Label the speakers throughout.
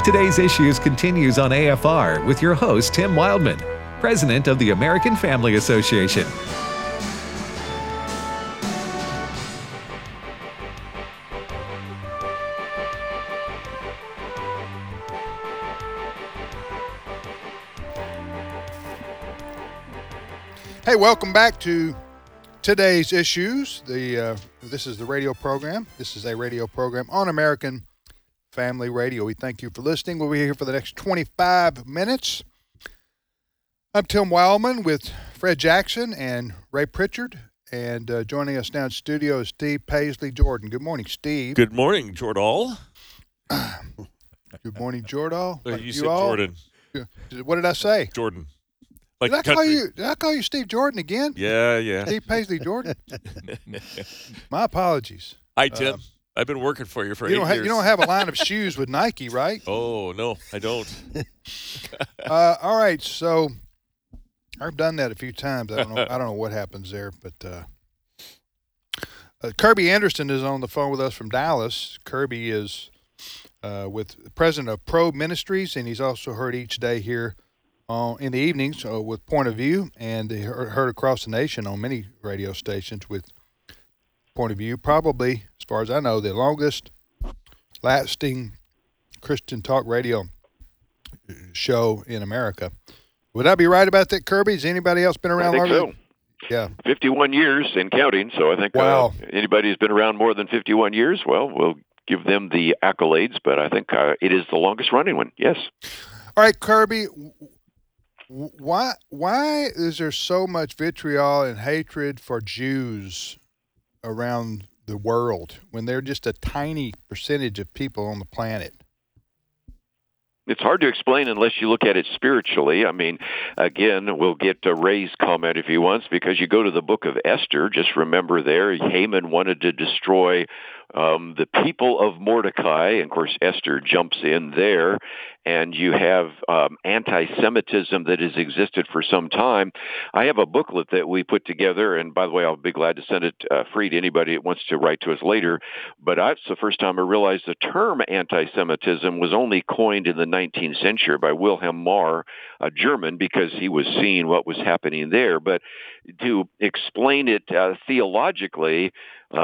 Speaker 1: Today's Issues continues on AFR with your host, Tim Wildman, President of the American Family Association.
Speaker 2: Hey, welcome back to Today's Issues. This is the radio program. This is a radio program on American Family Radio. We thank you for listening. We'll be here for the next 25 minutes. I'm Tim Wildman with Fred Jackson and Ray Pritchard. And joining us now in studio is Steve Paisley Jordan. Good morning, Steve.
Speaker 3: Good morning, Jordan.
Speaker 2: Good morning, Jordan.
Speaker 3: You said Jordan.
Speaker 2: What did I say?
Speaker 3: Jordan.
Speaker 2: Did I call you Steve Jordan again?
Speaker 3: Yeah.
Speaker 2: Steve Paisley Jordan. My apologies.
Speaker 3: Hi, Tim. I've been working for you for 8 years.
Speaker 2: You don't have a line of shoes with Nike, right?
Speaker 3: Oh, no, I don't.
Speaker 2: All right, so I've done that a few times. I don't know what happens there, but Kirby Anderson is on the phone with us from Dallas. Kirby is with the president of Probe Ministries, and he's also heard each day here in the evenings with Point of View, and heard across the nation on many radio stations with Point of View. Probably, as far as I know, the longest lasting Christian talk radio show in America. Would I be right about that, Kirby? Has anybody else been around longer?
Speaker 4: I think so.
Speaker 2: Yeah.
Speaker 4: 51 years and counting, so I think anybody who's been around more than 51 years, well, we'll give them the accolades, but I think it is the longest running one, yes.
Speaker 2: All right, Kirby, why is there so much vitriol and hatred for Jews around the world when they're just a tiny percentage of people on the planet?
Speaker 4: It's hard to explain unless you look at it spiritually. I mean, again, we'll get to Ray's comment if he wants, because you go to the book of Esther, just remember there, Haman wanted to destroy the people of Mordecai, and of course Esther jumps in there, and you have anti-Semitism that has existed for some time. I have a booklet that we put together, and by the way, I'll be glad to send it free to anybody that wants to write to us later, but it's the first time I realized the term anti-Semitism was only coined in the 19th century by Wilhelm Marr, a German, because he was seeing what was happening there. But to explain it theologically,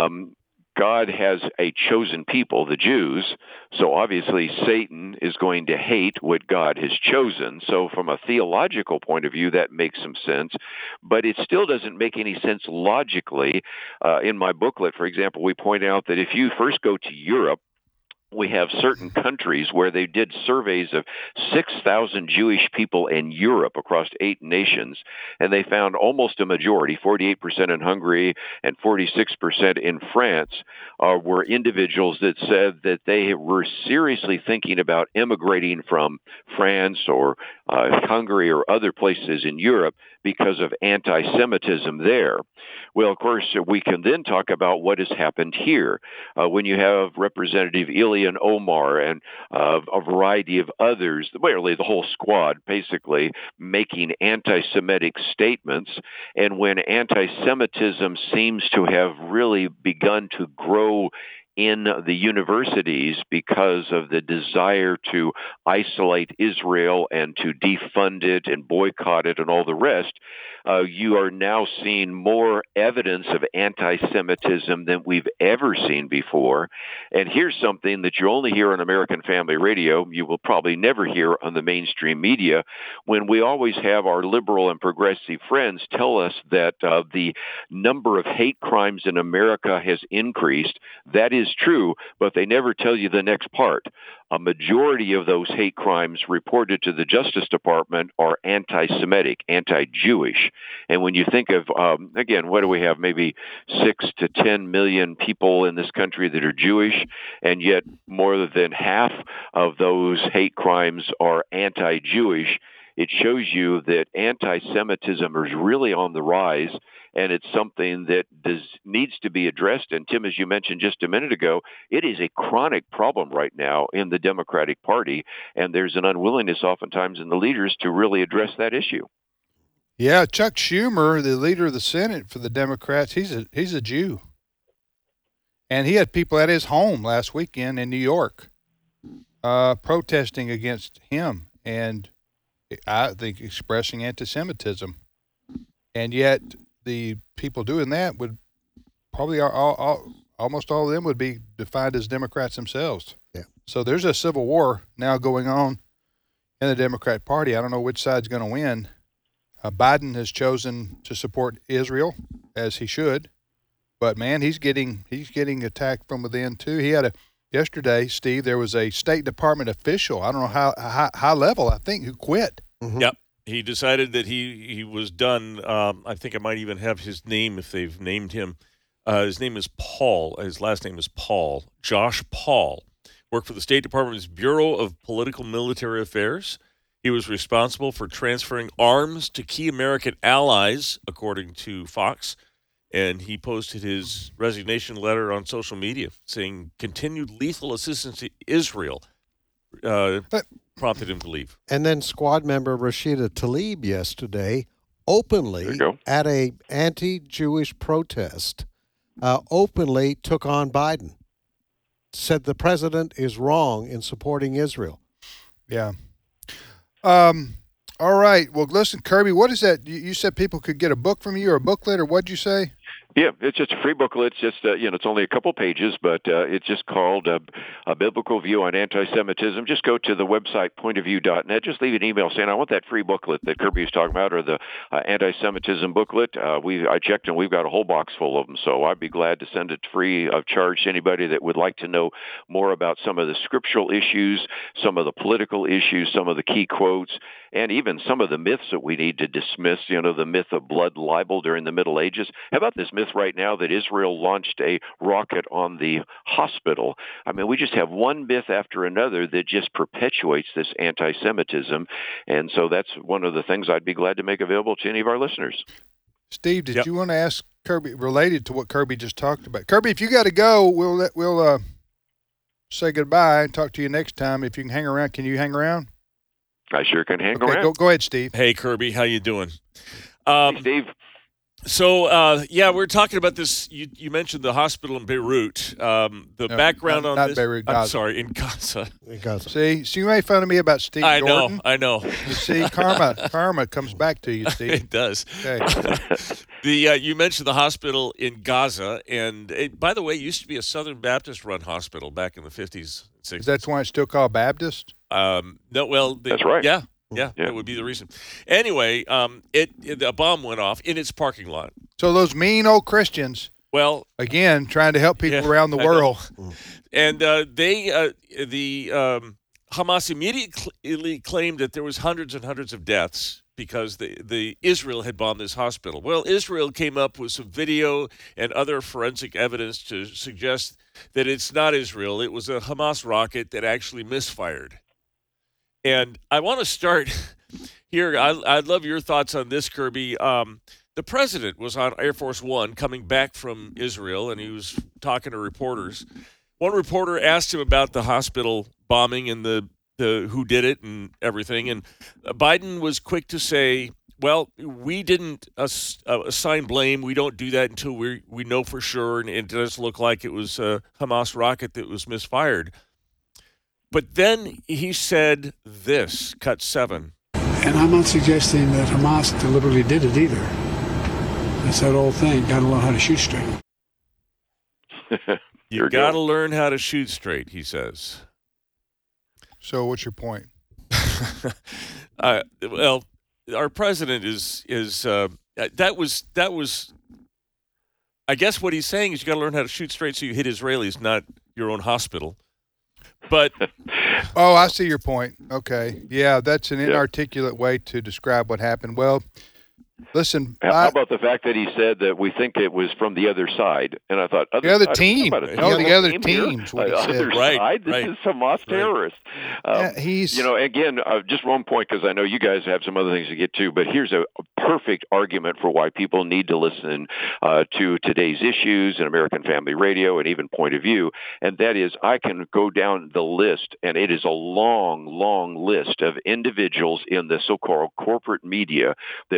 Speaker 4: God has a chosen people, the Jews, so obviously Satan is going to hate what God has chosen. So from a theological point of view, that makes some sense, but it still doesn't make any sense logically. In my booklet, for example, we point out that if you first go to Europe, we have certain countries where they did surveys of 6,000 Jewish people in Europe across 8 nations, and they found almost a majority, 48% in Hungary and 46% in France, were individuals that said that they were seriously thinking about immigrating from France or Hungary or other places in Europe because of anti-Semitism there. Well, of course, we can then talk about what has happened here. When you have Representative Ilhan Omar and a variety of others, really the whole squad, basically making anti-Semitic statements, and when anti-Semitism seems to have really begun to grow in the universities because of the desire to isolate Israel and to defund it and boycott it and all the rest, you are now seeing more evidence of anti-Semitism than we've ever seen before. And here's something that you only hear on American Family Radio, you will probably never hear on the mainstream media, when we always have our liberal and progressive friends tell us that the number of hate crimes in America has increased. That is true, but they never tell you the next part. A majority of those hate crimes reported to the Justice Department are anti-Semitic, anti-Jewish. And when you think of, again, what do we have, maybe 6 to 10 million people in this country that are Jewish, and yet more than half of those hate crimes are anti-Jewish, it shows you that anti-Semitism is really on the rise, and it's something that needs to be addressed. And Tim, as you mentioned just a minute ago, it is a chronic problem right now in the Democratic Party, and there's an unwillingness oftentimes in the leaders to really address that issue.
Speaker 2: Yeah, Chuck Schumer, the leader of the Senate for the Democrats, he's a Jew. And he had people at his home last weekend in New York. protesting against him and I think expressing anti-Semitism. And yet the people doing that would probably almost all of them would be defined as Democrats themselves.
Speaker 5: Yeah.
Speaker 2: So there's a civil war now going on in the Democrat Party. I don't know which side's going to win. Biden has chosen to support Israel, as he should, but man, he's getting attacked from within too. He had yesterday, Steve. There was a State Department official. I don't know how high level. I think who quit.
Speaker 5: Mm-hmm.
Speaker 3: Yep. He decided that he was done. I think I might even have his name if they've named him. His name is Paul. His last name is Paul. Josh Paul. Worked for the State Department's Bureau of Political Military Affairs. He was responsible for transferring arms to key American allies, according to Fox. And he posted his resignation letter on social media saying continued lethal assistance to Israel prompted him to leave.
Speaker 5: And then squad member Rashida Tlaib yesterday openly at a anti-Jewish protest openly took on Biden. Said the president is wrong in supporting Israel.
Speaker 2: Yeah. All right. Well, listen, Kirby, what is that? You said people could get a book from you or a booklet, or what'd you say?
Speaker 4: Yeah, it's just a free booklet. It's just, it's only a couple pages, but it's just called A Biblical View on Anti-Semitism. Just go to the website, pointofview.net. Just leave an email saying, I want that free booklet that Kirby was talking about, or the anti-Semitism booklet. I checked, and we've got a whole box full of them, so I'd be glad to send it free of charge to anybody that would like to know more about some of the scriptural issues, some of the political issues, some of the key quotes, and even some of the myths that we need to dismiss, the myth of blood libel during the Middle Ages. How about this myth right now that Israel launched a rocket on the hospital? I mean, we just have one myth after another that just perpetuates this anti-Semitism. And so that's one of the things I'd be glad to make available to any of our listeners.
Speaker 2: Steve, did you want to ask Kirby, related to what Kirby just talked about? Kirby, if you got to go, we'll say goodbye and talk to you next time. If you can hang around, can you hang around?
Speaker 4: I sure can hang around.
Speaker 2: Go ahead, Steve.
Speaker 3: Hey, Kirby, how you doing?
Speaker 4: Hey, Steve.
Speaker 3: So, we're talking about this. You mentioned the hospital in Beirut. Background on
Speaker 2: not
Speaker 3: this.
Speaker 2: Beirut, Gaza.
Speaker 3: I'm sorry, in Gaza.
Speaker 2: See, you made fun of me about Steve Jordan.
Speaker 3: I know.
Speaker 2: You see, karma comes back to you, Steve.
Speaker 3: It does.
Speaker 2: Okay.
Speaker 3: You mentioned the hospital in Gaza, and by the way, it used to be a Southern Baptist-run hospital back in the 50s and 60s.
Speaker 2: That's why it's still called Baptist?
Speaker 3: No, well,
Speaker 4: that's right.
Speaker 3: Yeah, that would be the reason. Anyway, a bomb went off in its parking lot.
Speaker 2: So those mean old Christians, again, trying to help people around the world.
Speaker 3: And the Hamas immediately claimed that there was hundreds and hundreds of deaths because the Israel had bombed this hospital. Well, Israel came up with some video and other forensic evidence to suggest that it's not Israel. It was a Hamas rocket that actually misfired. And I want to start here. I'd love your thoughts on this, Kirby. The president was on Air Force One coming back from Israel, and he was talking to reporters. One reporter asked him about the hospital bombing and the who did it and everything. And Biden was quick to say, well, we didn't assign blame. We don't do that until we know for sure, and it does look like it was a Hamas rocket that was misfired. But then he said this, cut 7.
Speaker 6: And I'm not suggesting that Hamas deliberately did it either. It's that old thing, got to learn how to shoot straight.
Speaker 3: You got to learn how to shoot straight, he says.
Speaker 2: So what's your point?
Speaker 3: Well, our president is that was I guess what he's saying is you got to learn how to shoot straight so you hit Israelis, not your own hospital. But
Speaker 2: oh, I see your point. Okay. Yeah, that's an inarticulate way to describe what happened. Well, listen.
Speaker 4: How about the fact that he said that we think it was from the other side? And I thought,
Speaker 2: the other team. The other teams.
Speaker 4: Other side. This is Hamas terrorists.
Speaker 2: He's,
Speaker 4: again, just one point, because I know you guys have some other things to get to, but here's a perfect argument for why people need to listen to today's issues and American Family Radio and even Point of View. And that is, I can go down the list, and it is a long, long list of individuals in the so-called corporate media that went with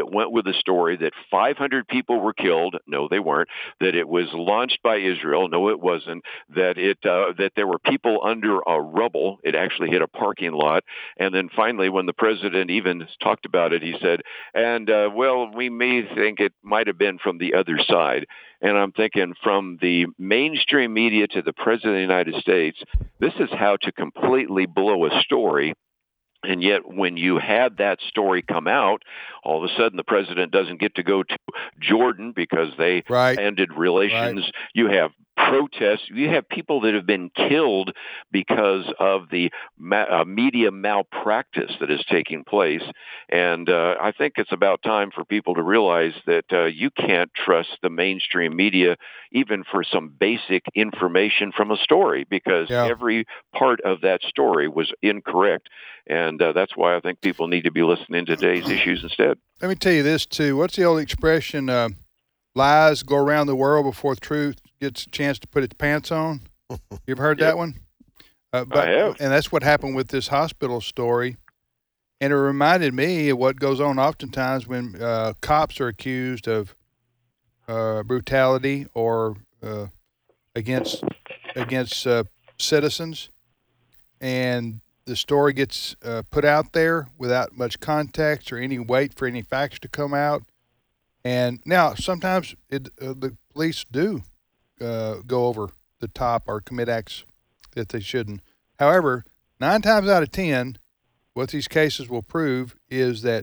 Speaker 4: the story that 500 people were killed. No, they weren't. That it was launched by Israel. No, it wasn't. That that there were people under a rubble. It actually hit a parking lot. And then finally, when the president even talked about it, he said, and well, we may think it might have been from the other side. And I'm thinking, from the mainstream media to the president of the United States, this is how to completely blow a story. And yet, when you had that story come out, all of a sudden the president doesn't get to go to Jordan because they ended relations. Right. You have protests. You have people that have been killed because of the media malpractice that is taking place. And I think it's about time for people to realize that you can't trust the mainstream media even for some basic information from a story, because every part of that story was incorrect. And that's why I think people need to be listening to today's issues instead.
Speaker 2: Let me tell you this, too. What's the old expression, lies go around the world before truth gets a chance to put its pants on? You ever heard that one?
Speaker 4: I have.
Speaker 2: And that's what happened with this hospital story. And it reminded me of what goes on oftentimes when cops are accused of brutality or against citizens, and the story gets put out there without much context or any wait for any facts to come out. And now sometimes the police do go over the top or commit acts that they shouldn't. However, 9 times out of 10, what these cases will prove is that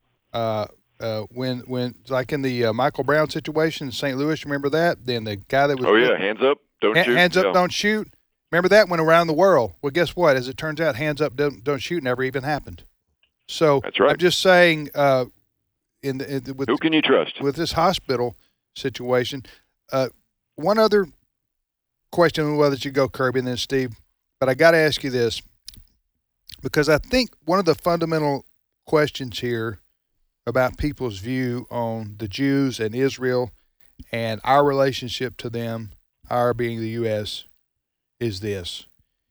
Speaker 2: when like in the Michael Brown situation in St. Louis, remember that? Then the guy that was
Speaker 4: hands up, don't shoot.
Speaker 2: Hands up, don't shoot. Remember that went around the world. Well, guess what? As it turns out, hands up, don't shoot never even happened. So
Speaker 4: that's right.
Speaker 2: I'm just saying, with
Speaker 4: who can you trust
Speaker 2: with this hospital situation? One other question, we'll let you go, Kirby, and then Steve. But I got to ask you this, because I think one of the fundamental questions here about people's view on the Jews and Israel and our relationship to them, our being the U.S., is this.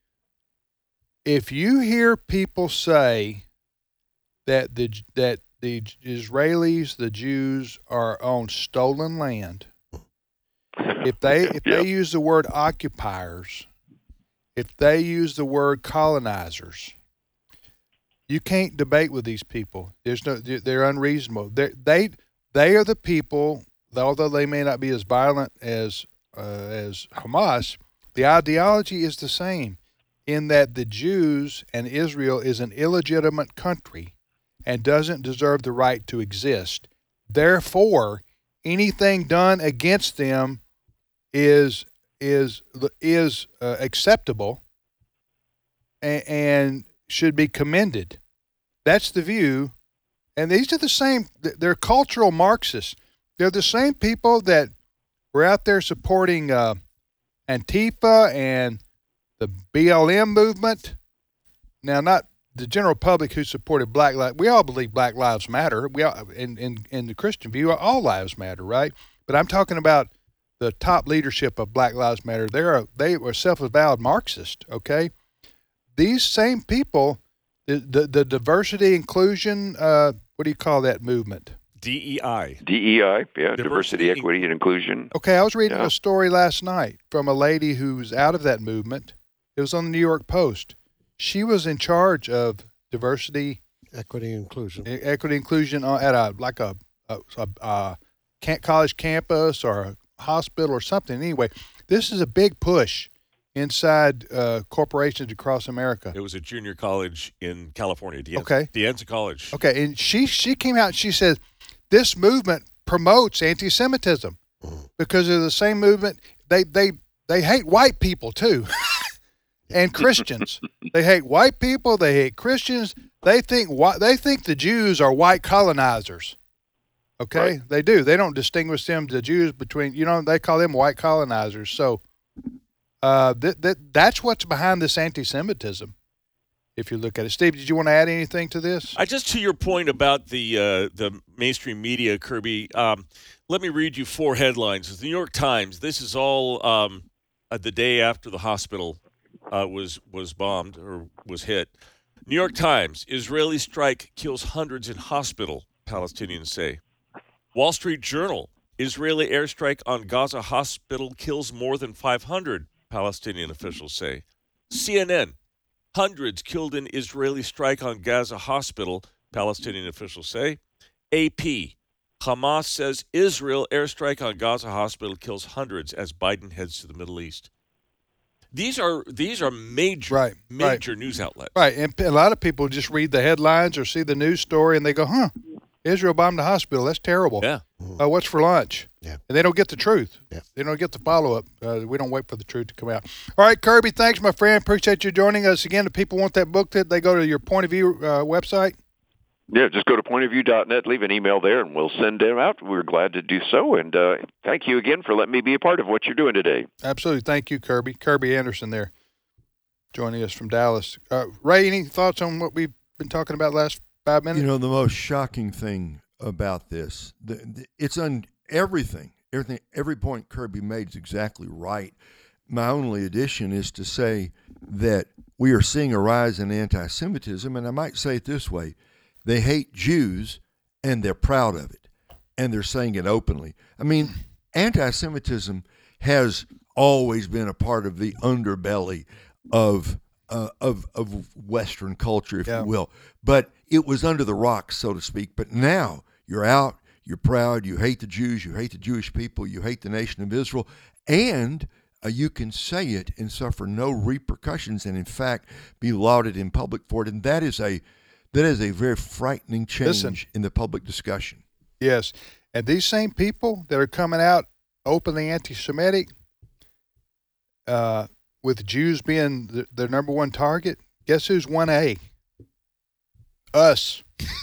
Speaker 2: If you hear people say that the Israelis, the Jews, are on stolen land, if they use the word occupiers, if they use the word colonizers, you can't debate with these people. They're unreasonable. They are the people, although they may not be as violent as Hamas. The ideology is the same, in that the Jews and Israel is an illegitimate country and doesn't deserve the right to exist. Therefore, anything done against them is acceptable and should be commended. That's the view. And these are the same. They're cultural Marxists. They're the same people that were out there supporting Antifa and the BLM movement. Now, not the general public who supported Black Lives. We all believe Black Lives Matter. We all, in the Christian view, all lives matter, right? But I'm talking about the top leadership of Black Lives Matter. They were self-avowed Marxist. Okay, these same people, the diversity inclusion. What do you call that movement?
Speaker 3: DEI.
Speaker 4: DEI, yeah, diversity, equity, and inclusion.
Speaker 2: Okay, I was reading a story last night from a lady who's out of that movement. It was on the New York Post. She was in charge of diversity,
Speaker 5: equity, inclusion
Speaker 2: at a college campus or a hospital or something. Anyway, this is a big push inside corporations across America.
Speaker 3: It was a junior college in California, De Anza College.
Speaker 2: Okay, and she came out and she said, this movement promotes anti-Semitism because they're the same movement. They hate white people too, and Christians. They hate white people. They hate Christians. They think the Jews are white colonizers. Okay, right. They do. They don't distinguish them, the Jews, between, they call them white colonizers. So that's what's behind this anti-Semitism, if you look at it. Steve, did you want to add anything to this?
Speaker 3: Just to your point about the mainstream media, Kirby, let me read you 4 headlines. The New York Times, this is all the day after the hospital was bombed or was hit. New York Times, Israeli strike kills hundreds in hospital, Palestinians say. Wall Street Journal, Israeli airstrike on Gaza hospital kills more than 500, Palestinian officials say. CNN, hundreds killed in Israeli strike on Gaza hospital, Palestinian officials say. AP, Hamas says Israel airstrike on Gaza hospital kills hundreds as Biden heads to the Middle East. These are major news outlets.
Speaker 2: Right, and a lot of people just read the headlines or see the news story and they go, Israel bombed the hospital. That's terrible.
Speaker 3: Yeah.
Speaker 2: What's for lunch?
Speaker 5: Yeah.
Speaker 2: And they don't get the truth.
Speaker 5: Yeah.
Speaker 2: They don't get the follow-up. We don't wait for the truth to come out. All right, Kirby, thanks, my friend. Appreciate you joining us. Again, if people want that book, they go to your Point of View website?
Speaker 4: Yeah, just go to pointofview.net, leave an email there, and we'll send it out. We're glad to do so, and thank you again for letting me be a part of what you're doing today.
Speaker 2: Absolutely. Thank you, Kirby. Kirby Anderson there joining us from Dallas. Ray, any thoughts on what we've been talking about last 5 minutes?
Speaker 7: You know, the most shocking thing about this, it's on everything. Every point Kirby made is exactly right. My only addition is to say that we are seeing a rise in anti-Semitism, and I might say it this way. They hate Jews, and they're proud of it, and they're saying it openly. I mean, anti-Semitism has always been a part of the underbelly of Western culture, if you will. But it was under the rocks, so to speak. But now you're out, you're proud, you hate the Jews, you hate the Jewish people, you hate the nation of Israel, and you can say it and suffer no repercussions, and in fact be lauded in public for it. And that is a very frightening change in the public discussion.
Speaker 2: Yes. And these same people that are coming out openly anti-Semitic, with Jews being their number one target, guess who's 1A? Us.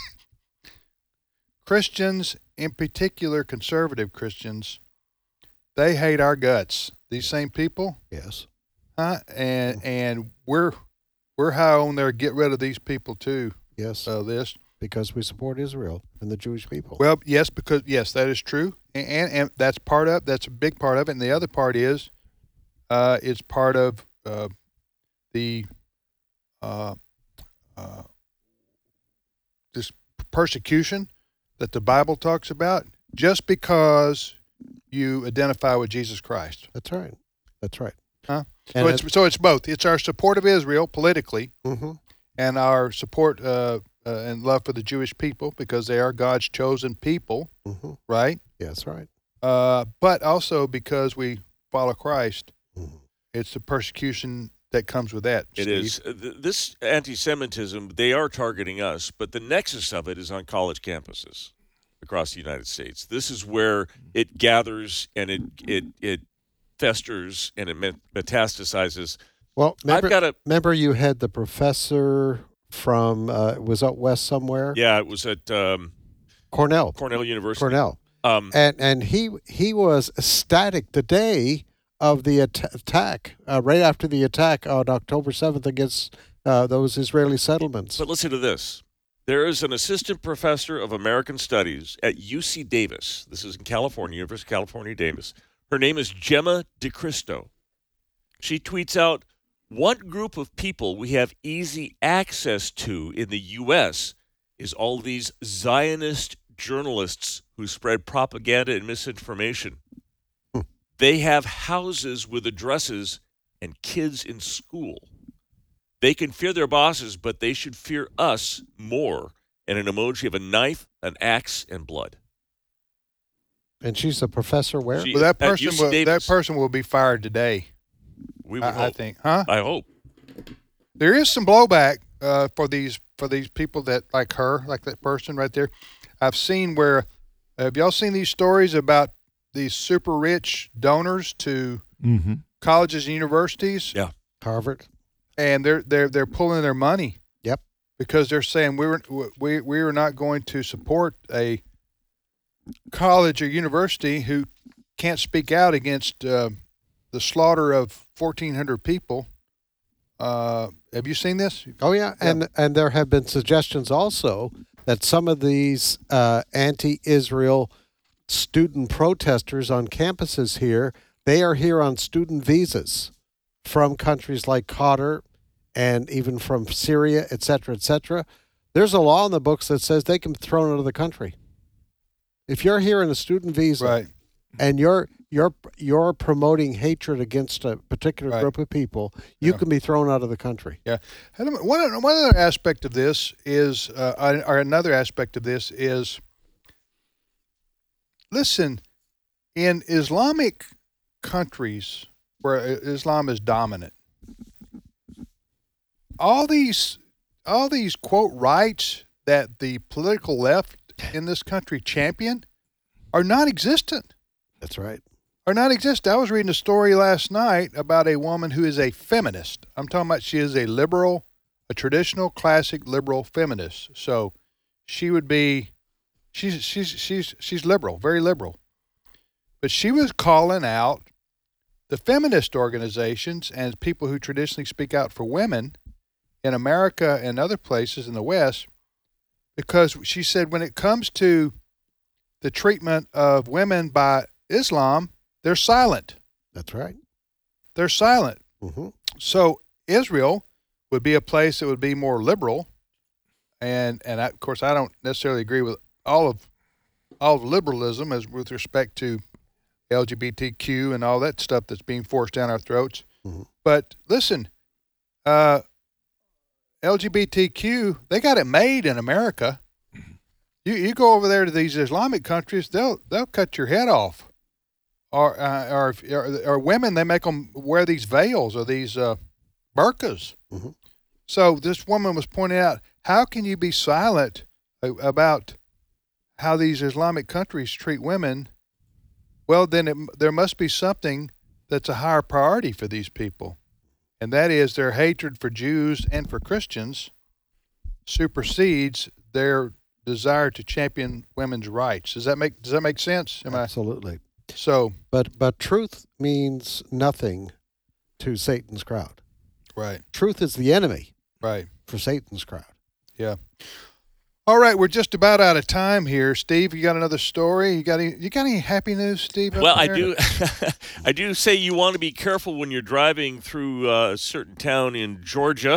Speaker 2: Christians, in particular conservative Christians, they hate our guts. These same people?
Speaker 5: Yes.
Speaker 2: And we're high on their get rid of these people too.
Speaker 5: Yes.
Speaker 2: This
Speaker 5: because we support Israel and the Jewish people.
Speaker 2: Well, yes, that is true, and that's a big part of it. And the other part is, it's part of the this persecution that the Bible talks about, just because you identify with Jesus Christ.
Speaker 5: That's right. That's right.
Speaker 2: Huh? So it's both. It's our support of Israel politically.
Speaker 5: Mm-hmm.
Speaker 2: And our support and love for the Jewish people, because they are God's chosen people, right?
Speaker 5: Yes, right.
Speaker 2: But also because we follow Christ, it's the persecution that comes with that, Steve.
Speaker 3: It is. This anti-Semitism, they are targeting us, but the nexus of it is on college campuses across the United States. This is where it gathers and it festers and it metastasizes.
Speaker 5: Well, remember you had the professor from, was out west somewhere?
Speaker 3: Yeah, it was at
Speaker 5: Cornell
Speaker 3: University.
Speaker 5: Cornell. And he was ecstatic the day of the attack, right after the attack on October 7th against those Israeli settlements.
Speaker 3: But listen to this. There is an assistant professor of American Studies at UC Davis. This is in California, University of California, Davis. Her name is Gemma DeCristo. She tweets out, "One group of people we have easy access to in the U.S. is all these Zionist journalists who spread propaganda and misinformation. They have houses with addresses and kids in school. They can fear their bosses, but they should fear us more." And an emoji of a knife, an axe, and blood.
Speaker 5: And she's a professor where?
Speaker 2: That person will be fired today. I think, huh?
Speaker 3: I hope.
Speaker 2: There is some blowback for these people that like her, like that person right there. I've seen where, have y'all seen these stories about these super rich donors to colleges and universities?
Speaker 3: Yeah,
Speaker 5: Harvard,
Speaker 2: and they're pulling their money.
Speaker 5: Yep, because
Speaker 2: they're saying we are not going to support a college or university who can't speak out against the slaughter of 1,400 people. Have you seen this?
Speaker 5: Oh yeah, and there have been suggestions also that some of these anti-Israel student protesters on campuses here, they are here on student visas from countries like Qatar and even from Syria, et cetera, et cetera. There's a law in the books that says they can be thrown out of the country. If you're here in a student visa,
Speaker 2: Right.
Speaker 5: and you're promoting hatred against a particular group of people, you can be thrown out of the country.
Speaker 2: Yeah. One other aspect of this is, or another aspect of this is, listen, in Islamic countries where Islam is dominant, all these quote rights that the political left in this country champion are non-existent.
Speaker 5: That's right.
Speaker 2: Are non-existent. I was reading a story last night about a woman who is a feminist. I'm talking about she is a liberal, a traditional classic liberal feminist. So she would be, she's liberal, very liberal. But she was calling out the feminist organizations and people who traditionally speak out for women in America and other places in the West, because she said when it comes to the treatment of women by Islam, they're silent.
Speaker 5: That's right.
Speaker 2: They're silent.
Speaker 5: Mm-hmm.
Speaker 2: So Israel would be a place that would be more liberal, and of course I don't necessarily agree with all of liberalism as with respect to LGBTQ and all that stuff that's being forced down our throats. Mm-hmm. But listen, LGBTQ, they got it made in America. You go over there to these Islamic countries, they'll cut your head off. Or women, they make them wear these veils or these burqas. Mm-hmm. So this woman was pointing out, how can you be silent about how these Islamic countries treat women? Well, then there must be something that's a higher priority for these people, and that is their hatred for Jews and for Christians supersedes their desire to champion women's rights. Does that make sense?
Speaker 5: Absolutely.
Speaker 2: So,
Speaker 5: but truth means nothing to Satan's crowd.
Speaker 2: Right.
Speaker 5: Truth is the enemy.
Speaker 2: Right.
Speaker 5: For Satan's crowd.
Speaker 2: Yeah. All right, we're just about out of time here, Steve. You got another story? You got any happy news, Steve?
Speaker 3: Well, I do. I do say you want to be careful when you're driving through a certain town in Georgia.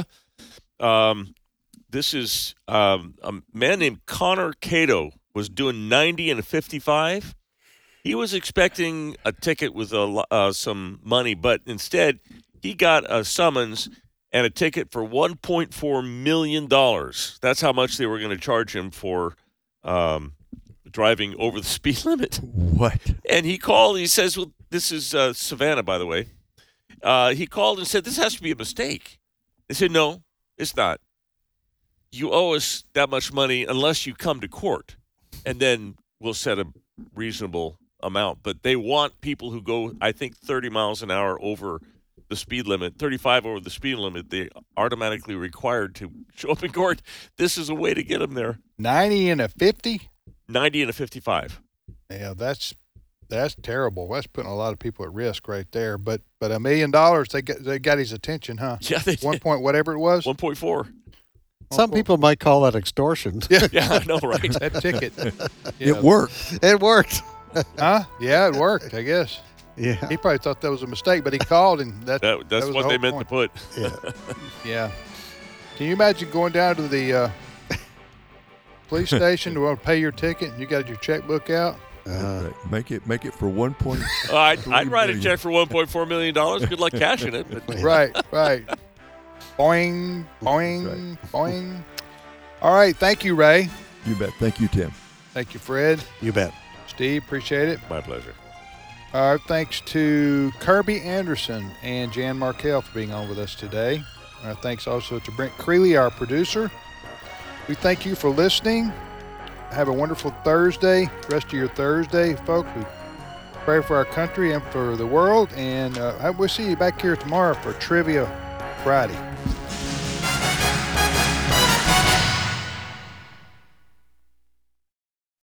Speaker 3: This is a man named Connor Cato was doing 90 and a 55. He was expecting a ticket with some money, but instead he got a summons and a ticket for $1.4 million. That's how much they were going to charge him for driving over the speed limit.
Speaker 7: What?
Speaker 3: And he called. He says, well, this is Savannah, by the way. He called and said, this has to be a mistake. They said, no, it's not. You owe us that much money unless you come to court, and then we'll set a reasonable amount. But they want people who go, I think, 30 miles an hour over the speed limit, 35 over the speed limit. They automatically required to show up in court. This is a way to get them there.
Speaker 2: 90 and a 50?
Speaker 3: 90 and a 55.
Speaker 2: Yeah, that's terrible. That's putting a lot of people at risk right there. But $1 million, they got his attention, huh?
Speaker 3: Yeah, they did.
Speaker 2: 1 point whatever it was.
Speaker 3: 1.4.
Speaker 5: Some people might call that extortion.
Speaker 2: Yeah,
Speaker 3: I know, right?
Speaker 2: That ticket.
Speaker 7: It worked.
Speaker 5: It worked.
Speaker 2: Huh? Yeah, it worked, I guess.
Speaker 5: Yeah.
Speaker 2: He probably thought that was a mistake, but he called, and that's
Speaker 3: was what they meant to put.
Speaker 5: Yeah.
Speaker 2: Yeah. Can you imagine going down to the police station to want to pay your ticket, and you got your checkbook out?
Speaker 7: Make it for 1.3
Speaker 3: I'd write a check for $1.4 million. Good luck cashing it. But.
Speaker 2: Right. Boing, boing, boing. All right. Thank you, Ray.
Speaker 7: You bet. Thank you, Tim.
Speaker 2: Thank you, Fred.
Speaker 5: You bet.
Speaker 2: Steve, appreciate it.
Speaker 3: My pleasure.
Speaker 2: Our thanks to Kirby Anderson and Jan Markell for being on with us today. Our thanks also to Brent Creeley, our producer. We thank you for listening. Have a wonderful Thursday, rest of your Thursday, folks. We pray for our country and for the world. And we'll see you back here tomorrow for Trivia Friday.